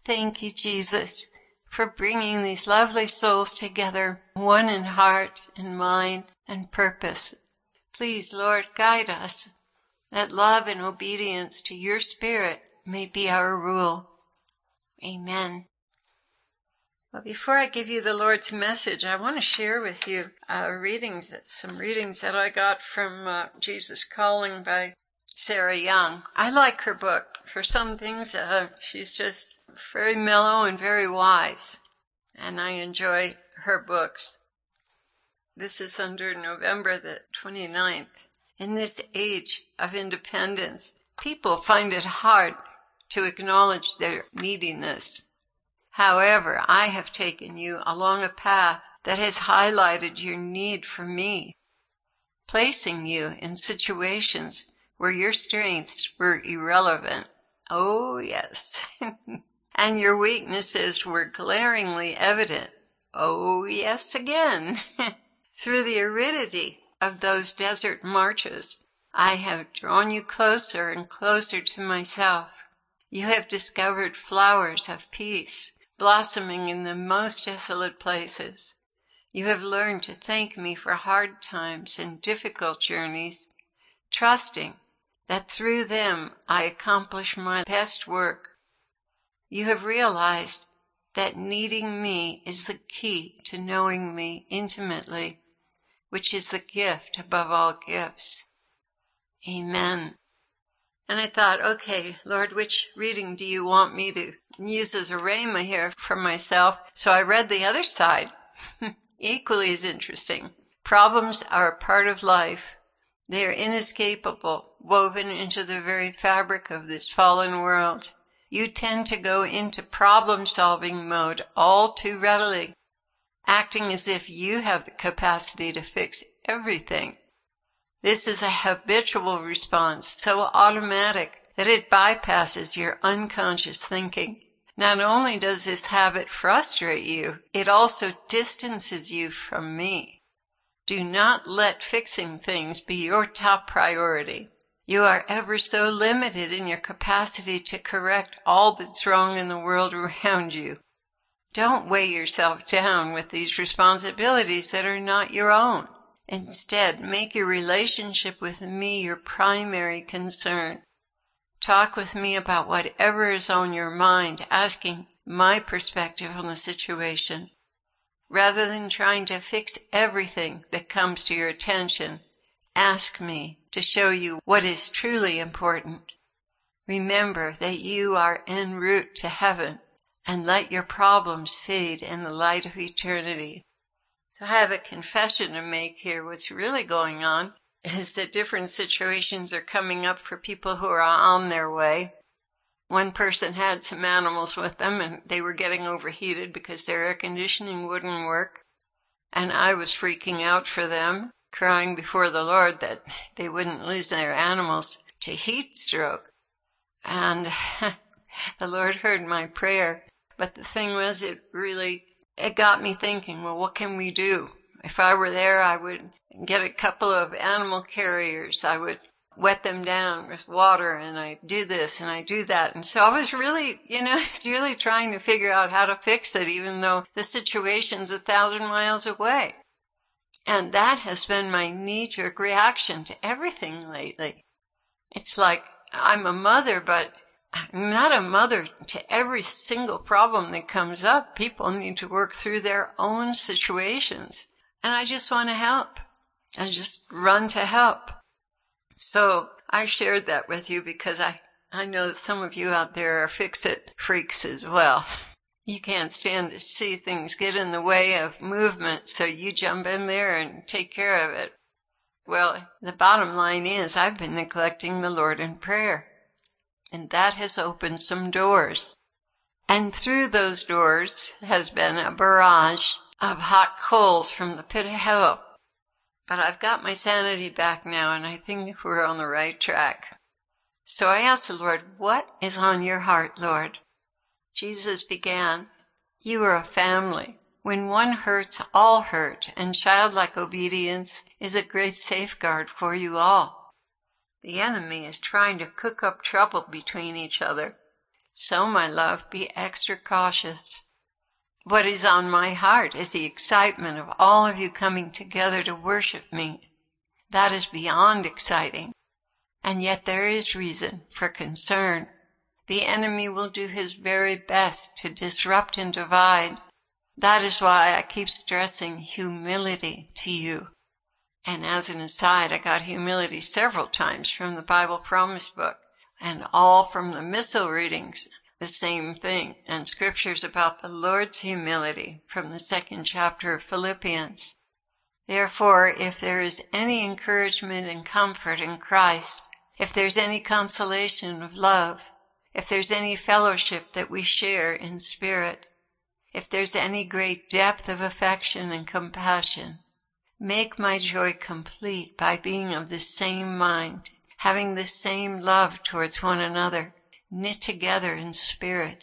Thank you, Jesus, for bringing these lovely souls together, one in heart and mind and purpose. Please, Lord, guide us, that love and obedience to your Spirit may be our rule. Amen. Well, before I give you the Lord's message, I want to share with you some readings that I got from Jesus Calling by Sarah Young. I like her book. For some things, she's just very mellow and very wise, and I enjoy her books. This is under November the 29th. In this age of independence, people find it hard to acknowledge their neediness. However, I have taken you along a path that has highlighted your need for me, placing you in situations where your strengths were irrelevant. Oh, yes. And your weaknesses were glaringly evident. Oh, yes, again. Through the aridity of those desert marches, I have drawn you closer and closer to myself. You have discovered flowers of peace, blossoming in the most desolate places. You have learned to thank me for hard times and difficult journeys, trusting that through them I accomplish my best work. You have realized that needing me is the key to knowing me intimately, which is the gift above all gifts. Amen. And I thought, okay, Lord, which reading do you want me to use as a rhema here for myself? So I read the other side. Equally as interesting. Problems are a part of life. They are inescapable, woven into the very fabric of this fallen world. You tend to go into problem-solving mode all too readily, acting as if you have the capacity to fix everything. This is a habitual response, so automatic that it bypasses your unconscious thinking. Not only does this habit frustrate you, it also distances you from me. Do not let fixing things be your top priority. You are ever so limited in your capacity to correct all that's wrong in the world around you. Don't weigh yourself down with these responsibilities that are not your own. Instead, make your relationship with me your primary concern. Talk with me about whatever is on your mind, asking my perspective on the situation. Rather than trying to fix everything that comes to your attention, ask me to show you what is truly important. Remember that you are en route to heaven, and let your problems fade in the light of eternity. So I have a confession to make here. What's really going on is that different situations are coming up for people who are on their way. One person had some animals with them, and they were getting overheated because their air conditioning wouldn't work. And I was freaking out for them, crying before the Lord that they wouldn't lose their animals to heat stroke. And the Lord heard my prayer. But the thing was, it got me thinking, well, what can we do? If I were there, I would get a couple of animal carriers. I would wet them down with water, and I do this and I do that. And so I was really trying to figure out how to fix it, even though the situation's 1,000 miles away. And that has been my knee-jerk reaction to everything lately. It's like I'm a mother, but I'm not a mother to every single problem that comes up. People need to work through their own situations. And I just want to help. I just run to help. So I shared that with you because I know that some of you out there are fix-it freaks as well. You can't stand to see things get in the way of movement, so you jump in there and take care of it. Well, the bottom line is I've been neglecting the Lord in prayer, and that has opened some doors. And through those doors has been a barrage of hot coals from the pit of hell. But I've got my sanity back now, and I think we're on the right track. So I asked the Lord, what is on your heart, Lord? Jesus began, you are a family. When one hurts, all hurt, and childlike obedience is a great safeguard for you all. The enemy is trying to cook up trouble between each other. So, my love, be extra cautious. What is on my heart is the excitement of all of you coming together to worship me. That is beyond exciting. And yet there is reason for concern. The enemy will do his very best to disrupt and divide. That is why I keep stressing humility to you. And as an aside, I got humility several times from the Bible Promise Book, and all from the missal readings, the same thing, and scriptures about the Lord's humility from the 2nd chapter of Philippians. Therefore, if there is any encouragement and comfort in Christ, if there's any consolation of love, if there's any fellowship that we share in spirit, if there's any great depth of affection and compassion, make my joy complete by being of the same mind, having the same love towards one another, knit together in spirit,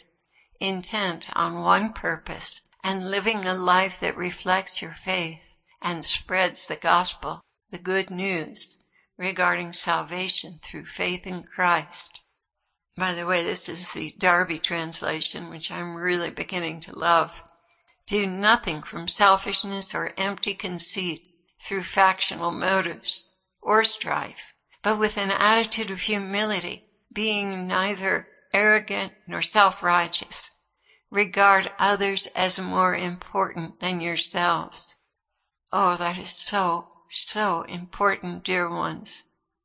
intent on one purpose, and living a life that reflects your faith and spreads the gospel, the good news regarding salvation through faith in Christ. By the way, this is the Darby translation, which I'm really beginning to love. Do nothing from selfishness or empty conceit through factional motives or strife, but with an attitude of humility, being neither arrogant nor self-righteous. Regard others as more important than yourselves. Oh, that is so, so important, dear ones.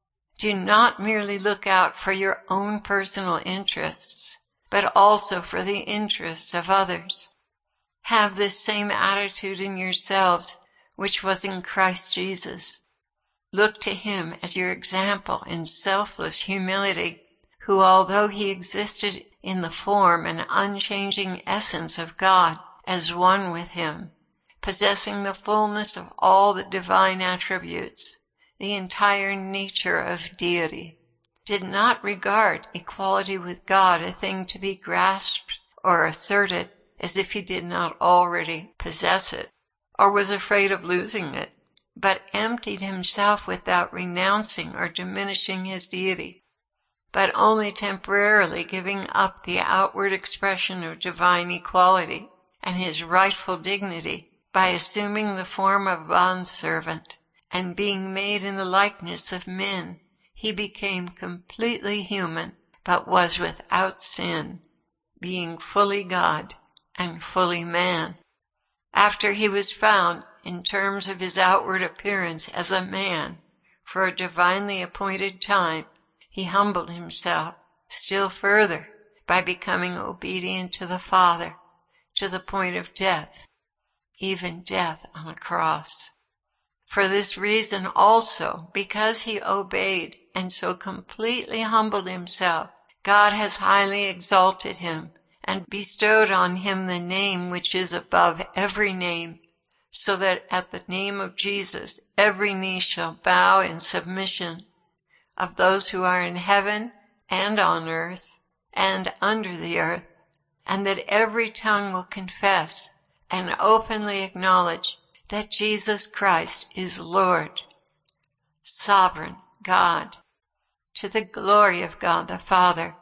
Do not merely look out for your own personal interests, but also for the interests of others. Have this same attitude in yourselves which was in Christ Jesus. Look to him as your example in selfless humility, who, although he existed in the form and unchanging essence of God as one with him, possessing the fullness of all the divine attributes, the entire nature of deity, did not regard equality with God a thing to be grasped or asserted as if he did not already possess it, or was afraid of losing it, but emptied himself without renouncing or diminishing his deity, but only temporarily giving up the outward expression of divine equality and his rightful dignity by assuming the form of a bondservant, and being made in the likeness of men, he became completely human, but was without sin, being fully God and fully man. After he was found, in terms of his outward appearance, as a man, for a divinely appointed time, he humbled himself still further by becoming obedient to the Father, to the point of death, even death on a cross. For this reason also, because he obeyed and so completely humbled himself, God has highly exalted him and bestowed on him the name which is above every name, so that at the name of Jesus every knee shall bow in submission, of those who are in heaven and on earth and under the earth, and that every tongue will confess and openly acknowledge that Jesus Christ is Lord, sovereign God, to the glory of God the Father.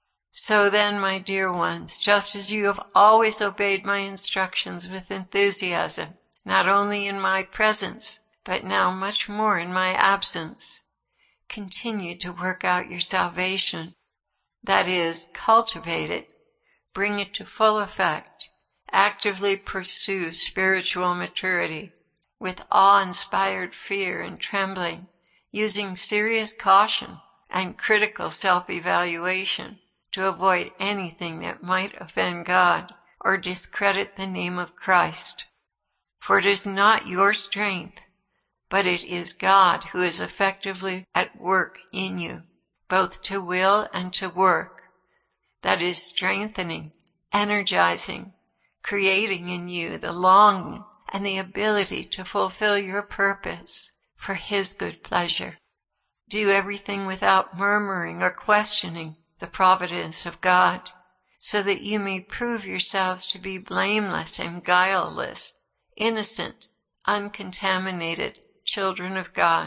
So then, my dear ones, just as you have always obeyed my instructions with enthusiasm, not only in my presence, but now much more in my absence, continue to work out your salvation. That is, cultivate it, bring it to full effect, actively pursue spiritual maturity with awe-inspired fear and trembling, using serious caution and critical self-evaluation to avoid anything that might offend God or discredit the name of Christ. For it is not your strength, but it is God who is effectively at work in you, both to will and to work, that is strengthening, energizing, creating in you the longing and the ability to fulfill your purpose for his good pleasure. Do everything without murmuring or questioning the providence of God, so that you may prove yourselves to be blameless and guileless, innocent, uncontaminated children of God,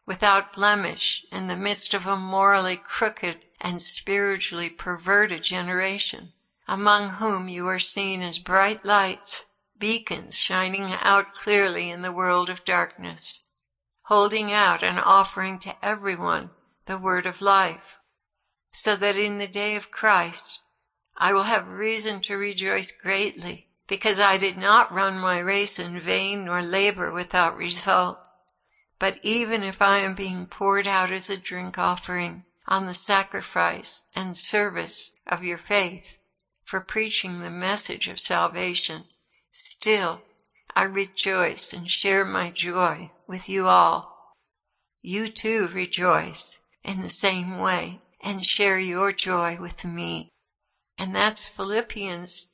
without blemish in the midst of a morally crooked and spiritually perverted generation, among whom you are seen as bright lights, beacons shining out clearly in the world of darkness, holding out and offering to everyone the word of life, so that in the day of Christ I will have reason to rejoice greatly, because I did not run my race in vain nor labor without result. But even if I am being poured out as a drink offering on the sacrifice and service of your faith for preaching the message of salvation, still I rejoice and share my joy with you all. You too rejoice in the same way and share your joy with me. And that's Philippians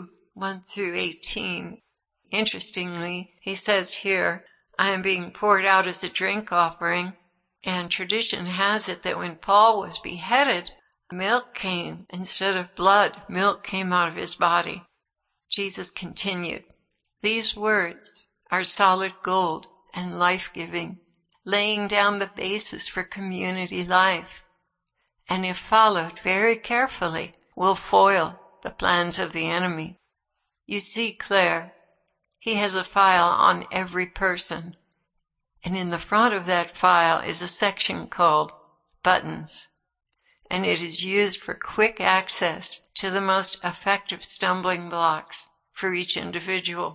2:1-18. Interestingly, he says here, I am being poured out as a drink offering, and tradition has it that when Paul was beheaded, milk came instead of blood. Milk came out of his body. Jesus continued, these words are solid gold and life-giving, laying down the basis for community life, and if followed very carefully, will foil the plans of the enemy. You see, Claire, he has a file on every person, and in the front of that file is a section called buttons, and it is used for quick access to the most effective stumbling blocks for each individual.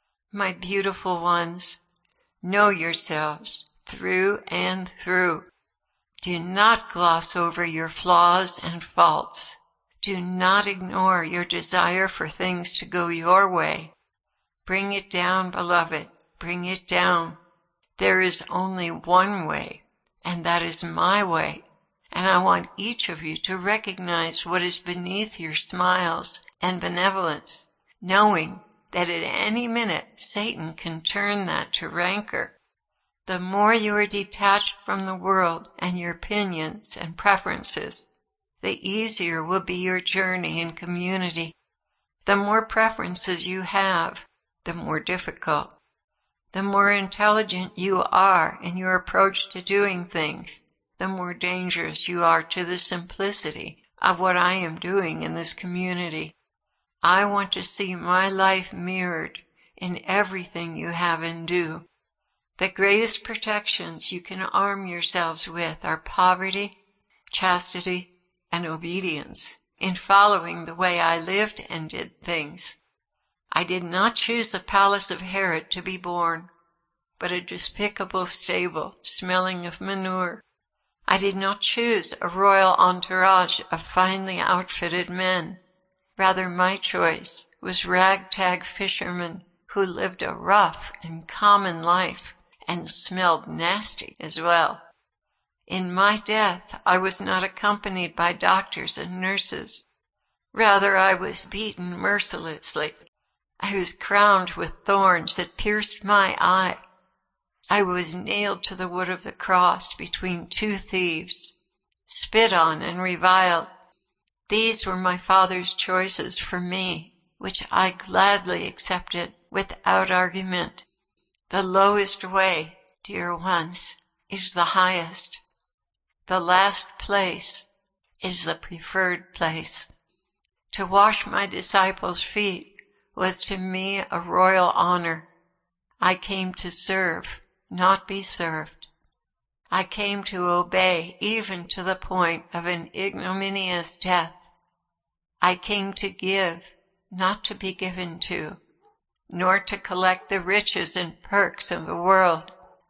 My beautiful ones, know yourselves through and through. Do not gloss over your flaws and faults. Do not ignore your desire for things to go your way. Bring it down, beloved. Bring it down. There is only one way, and that is my way. And I want each of you to recognize what is beneath your smiles and benevolence, knowing that at any minute Satan can turn that to rancor. The more you are detached from the world and your opinions and preferences, the easier will be your journey in community. The more preferences you have, the more difficult. The more intelligent you are in your approach to doing things, the more dangerous you are to the simplicity of what I am doing in this community. I want to see my life mirrored in everything you have and do. The greatest protections you can arm yourselves with are poverty, chastity, and obedience in following the way I lived and did things. I did not choose the palace of Herod to be born, but a despicable stable smelling of manure. I did not choose a royal entourage of finely outfitted men. Rather, my choice was ragtag fishermen who lived a rough and common life and smelled nasty as well. In my death, I was not accompanied by doctors and nurses. Rather, I was beaten mercilessly. I was crowned with thorns that pierced my eye. I was nailed to the wood of the cross between two thieves, spit on and reviled. These were my Father's choices for me, which I gladly accepted without argument. The lowest way, dear ones, is the highest. The last place is the preferred place. To wash my disciples' feet was to me a royal honor. I came to serve, not be served. I came to obey even to the point of an ignominious death. I came to give, not to be given to, nor to collect the riches and perks of the world.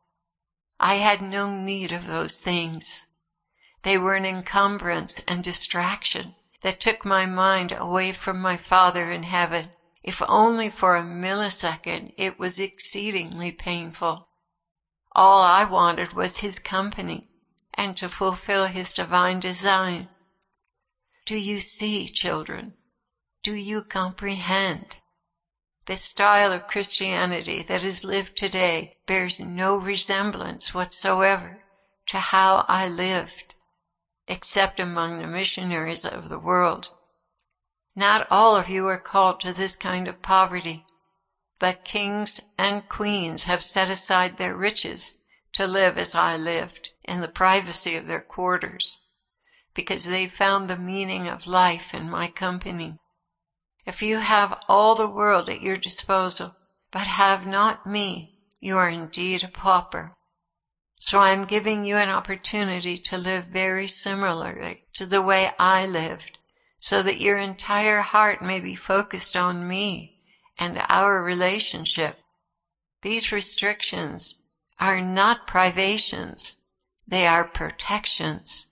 I had no need of those things. They were an encumbrance and distraction that took my mind away from my Father in heaven. If only for a millisecond, it was exceedingly painful. All I wanted was His company and to fulfill His divine design. Do you see, children? Do you comprehend? The style of Christianity that is lived today bears no resemblance whatsoever to how I lived, except among the missionaries of the world. Not all of you are called to this kind of poverty, but kings and queens have set aside their riches to live as I lived in the privacy of their quarters, because they found the meaning of life in my company. If you have all the world at your disposal, but have not me, you are indeed a pauper. So I am giving you an opportunity to live very similarly to the way I lived, so that your entire heart may be focused on me and our relationship. These restrictions are not privations, they are protections.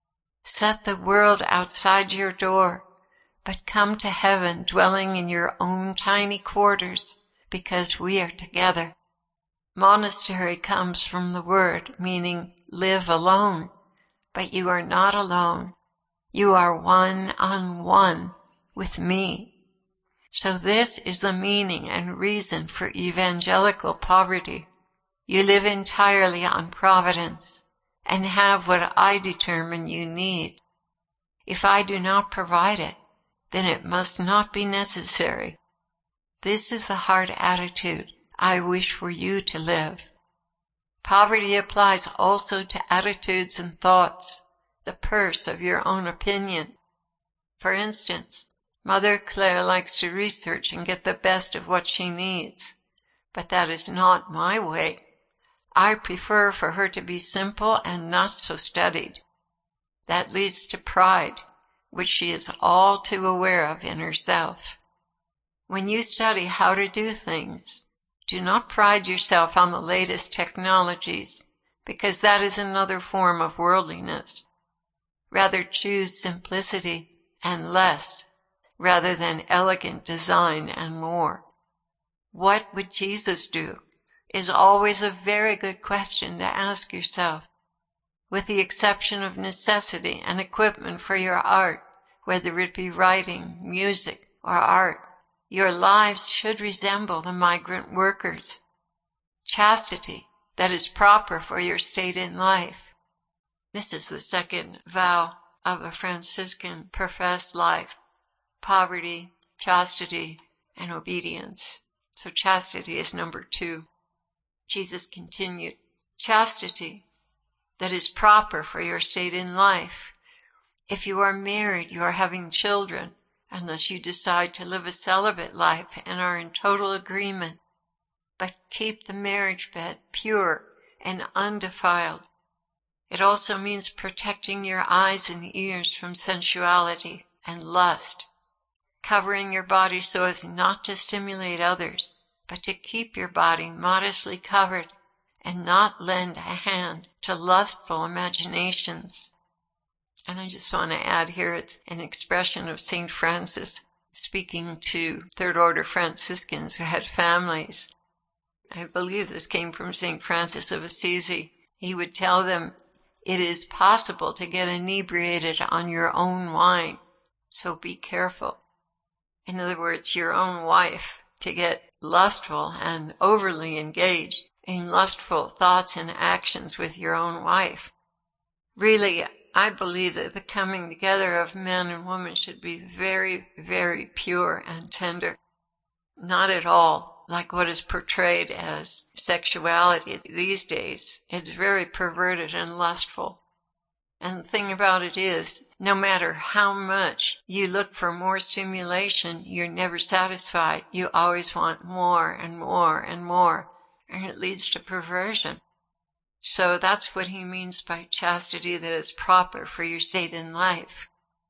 Set the world outside your door, but come to heaven dwelling in your own tiny quarters, because we are together. Monastery comes from the word meaning live alone, but you are not alone. You are one-on-one with me. So this is the meaning and reason for evangelical poverty. You live entirely on providence and have what I determine you need. If I do not provide it, then it must not be necessary. This is the heart attitude I wish for you to live. Poverty applies also to attitudes and thoughts, the purse of your own opinion. For instance, Mother Claire likes to research and get the best of what she needs, but that is not my way. I prefer for her to be simple and not so studied. That leads to pride, which she is all too aware of in herself. When you study how to do things, do not pride yourself on the latest technologies, because that is another form of worldliness. Rather choose simplicity and less, rather than elegant design and more. What would Jesus do? Is always a very good question to ask yourself. With the exception of necessity and equipment for your art, whether it be writing, music, or art, your lives should resemble the migrant workers. Chastity, that is proper for your state in life. This is the second vow of a Franciscan professed life: poverty, chastity, and obedience. So chastity is number 2. Jesus continued, chastity, that is proper for your state in life. If you are married, you are having children, unless you decide to live a celibate life and are in total agreement. But keep the marriage bed pure and undefiled. It also means protecting your eyes and ears from sensuality and lust, covering your body so as not to stimulate others, but to keep your body modestly covered and not lend a hand to lustful imaginations. And I just want to add here, it's an expression of St. Francis speaking to Third Order Franciscans who had families. I believe this came from St. Francis of Assisi. He would tell them, it is possible to get inebriated on your own wine, so be careful. In other words, your own wife, to get lustful and overly engaged in lustful thoughts and actions with your own wife. Really, I believe that the coming together of man and woman should be very, very pure and tender. Not at all like what is portrayed as sexuality these days. It's very perverted and lustful. And the thing about it is, no matter how much you look for more stimulation, you're never satisfied. You always want more and more and more, and it leads to perversion. So that's what he means by chastity that is proper for your state in life.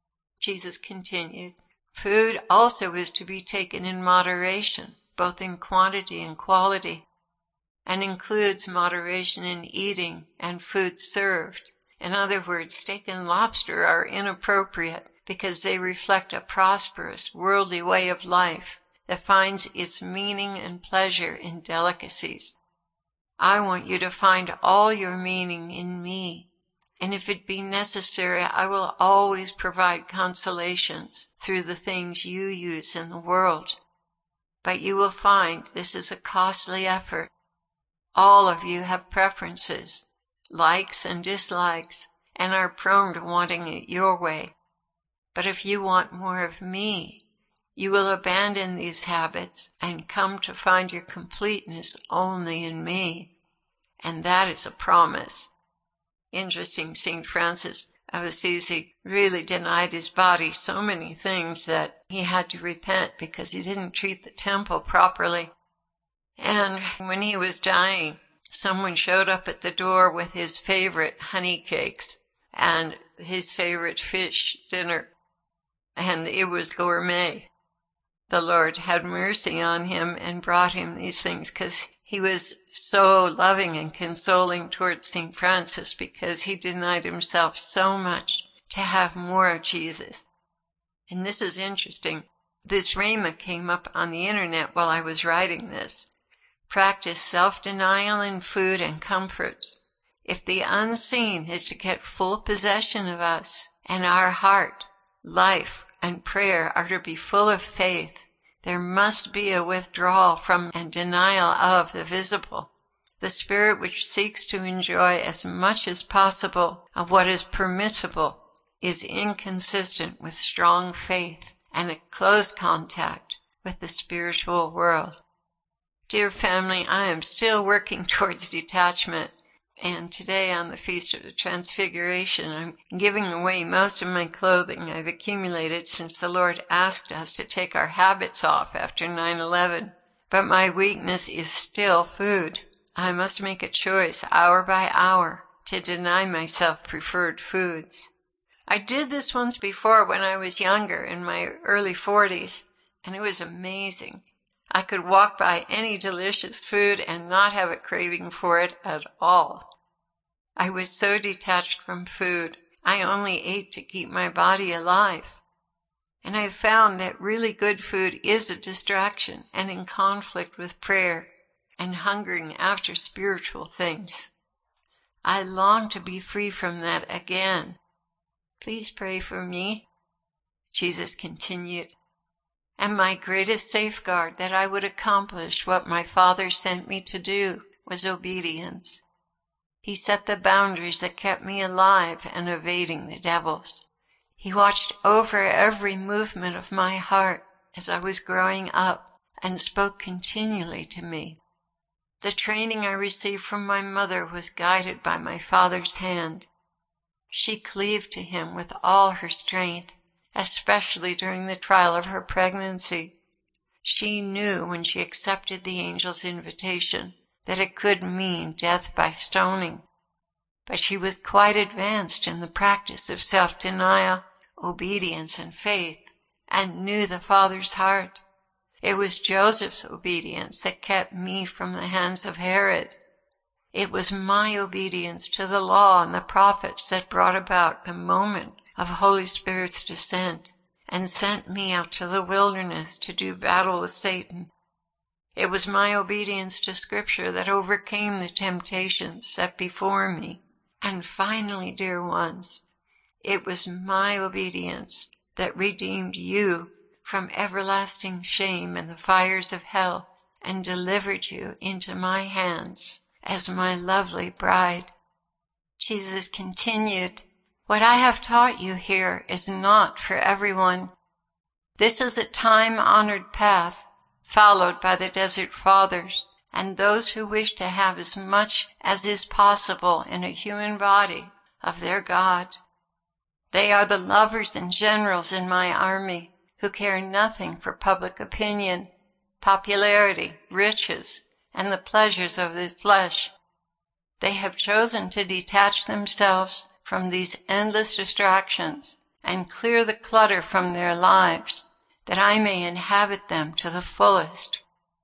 Jesus continued, food also is to be taken in moderation, both in quantity and quality, and includes moderation in eating and food served. In other words, steak and lobster are inappropriate because they reflect a prosperous, worldly way of life that finds its meaning and pleasure in delicacies. I want you to find all your meaning in me, and if it be necessary, I will always provide consolations through the things you use in the world. But you will find this is a costly effort. All of you have preferences, likes and dislikes, and are prone to wanting it your way. But if you want more of me, you will abandon these habits and come to find your completeness only in me. and that is a promise. Interesting, St. Francis of Assisi really denied his body so many things that he had to repent because he didn't treat the temple properly. And when he was dying, someone showed up at the door with his favorite honey cakes and his favorite fish dinner, and it was gourmet. The Lord had mercy on him and brought him these things because he was so loving and consoling towards St. Francis because he denied himself so much to have more of Jesus. And this is interesting. This rhema came up on the internet while I was writing this. Practice self-denial in food and comforts. If the unseen is to get full possession of us, and our heart, life, and prayer are to be full of faith, there must be a withdrawal from and denial of the visible. The spirit which seeks to enjoy as much as possible of what is permissible is inconsistent with strong faith and a close contact with the spiritual world. Dear family, I am still working towards detachment, and today on the Feast of the Transfiguration, I'm giving away most of my clothing I've accumulated since the Lord asked us to take our habits off after 9/11. But my weakness is still food. I must make a choice hour by hour to deny myself preferred foods. I did this once before when I was younger, in my early 40s, and it was amazing. I could walk by any delicious food and not have a craving for it at all. I was so detached from food, I only ate to keep my body alive. And I found that really good food is a distraction and in conflict with prayer and hungering after spiritual things. I long to be free from that again. Please pray for me. Jesus continued, and my greatest safeguard that I would accomplish what my Father sent me to do was obedience. He set the boundaries that kept me alive and evading the devils. He watched over every movement of my heart as I was growing up and spoke continually to me. The training I received from my mother was guided by my Father's hand. She cleaved to him with all her strength, especially during the trial of her pregnancy. She knew when she accepted the angel's invitation that it could mean death by stoning. But she was quite advanced in the practice of self-denial, obedience, and faith, and knew the Father's heart. It was Joseph's obedience that kept me from the hands of Herod. It was my obedience to the law and the prophets that brought about the moment of Holy Spirit's descent and sent me out to the wilderness to do battle with Satan. It was my obedience to Scripture that overcame the temptations set before me. And finally, dear ones, it was my obedience that redeemed you from everlasting shame and the fires of hell and delivered you into my hands as my lovely bride. Jesus continued, what I have taught you here is not for everyone. This is a time-honored path followed by the Desert Fathers and those who wish to have as much as is possible in a human body of their God. They are the lovers and generals in my army who care nothing for public opinion, popularity, riches, and the pleasures of the flesh. They have chosen to detach themselves from these endless distractions and clear the clutter from their lives, that I may inhabit them to the fullest.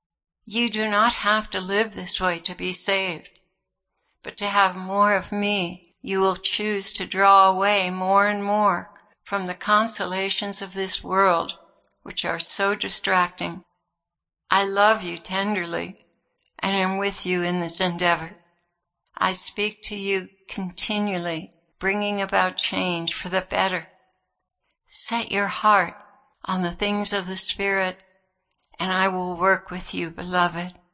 You do not have to live this way to be saved, but to have more of me, you will choose to draw away more and more from the consolations of this world, which are so distracting. I love you tenderly and am with you in this endeavor. I speak to you continually, bringing about change for the better. Set your heart on the things of the Spirit, and I will work with you, beloved.